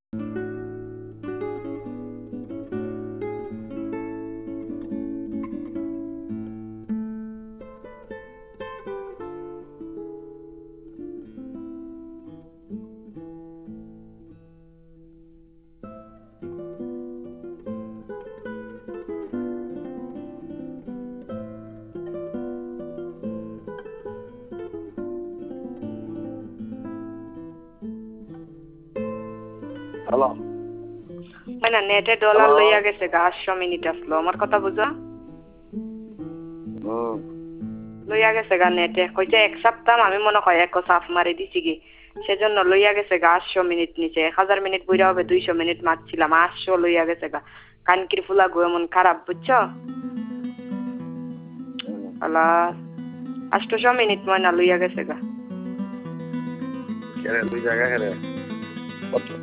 hello মানে নেটে dollar লইয়া গেছে গা 800 মিনিট আসলো আমার কথা বুঝা লইয়া গেছে গা নেটে কইছে এক সপ্তাহ আমি মনে হয় এক সাফ মারি দিছি কি সেজন্য লইয়া গেছে গা 800 মিনিট নিচে 1000 মিনিট বইরা হবে 200 মিনিট মারছিলাম 800 লইয়া গেছে গা কানকির ফুলা গো এমন খারাপ বুঝছো আলা 800 মিনিট ময়না লইয়া গেছে গা কেরে দুই জায়গা কেরে